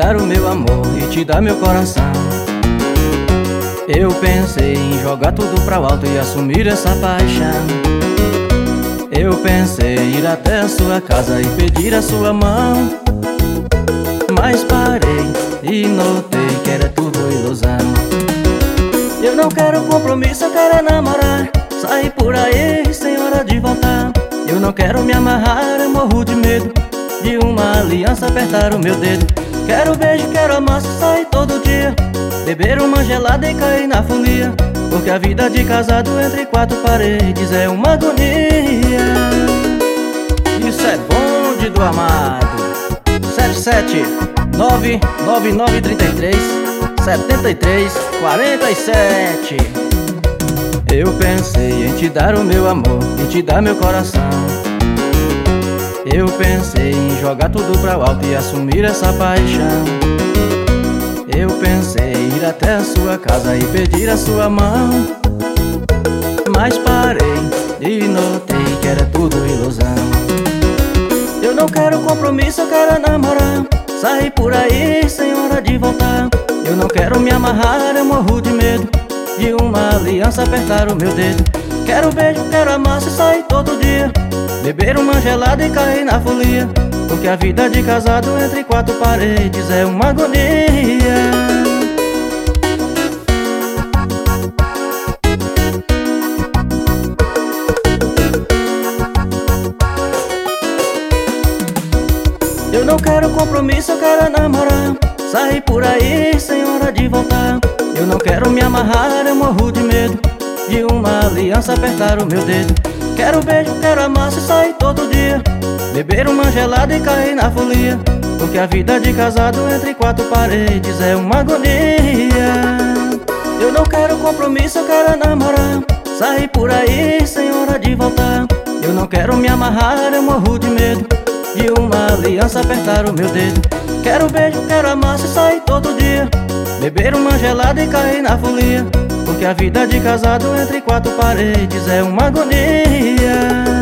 dar o meu amor e te dar meu coração. Eu pensei em jogar tudo pra alto e assumir essa paixão. Eu pensei em ir até a sua casa e pedir a sua mão, mas parei e notei que era tudo ilusão. Eu não quero compromisso, eu quero é namorar, sair por aí sem hora de voltar. Eu não quero me amarrar, eu morro de medo de uma aliança apertar o meu dedo. Quero beijo, quero amar, sair todo dia, beber uma gelada e cair na folia, porque a vida de casado entre quatro paredes é uma agonia. Isso é bonde do amado. 77999337347. Eu pensei em te dar o meu amor e te dar meu coração. Eu pensei em jogar tudo pra alto e assumir essa paixão. Eu pensei em ir até a sua casa e pedir a sua mão, mas parei e notei que era tudo ilusão. Eu não quero compromisso, eu quero namorar, sair por aí sem hora de voltar. Eu não quero me amarrar, eu morro de medo de uma aliança apertar o meu dedo. Quero beijo, quero amar, se sair todo dia, beber uma gelada e cair na folia, porque a vida de casado entre quatro paredes é uma agonia. Eu não quero compromisso, eu quero namorar, sair por aí sem hora de voltar. Eu não quero me amarrar, eu morro de medo de uma aliança apertar o meu dedo. Quero beijo, quero amar, se sair todo dia, beber uma gelada e cair na folia, porque a vida de casado entre quatro paredes é uma agonia. Eu não quero compromisso, eu quero namorar, sair por aí sem hora de voltar. Eu não quero me amarrar, eu morro de medo de uma aliança apertar o meu dedo. Quero beijo, quero amar, se sair todo dia, beber uma gelada e cair na folia, porque a vida de casado entre quatro paredes é uma agonia.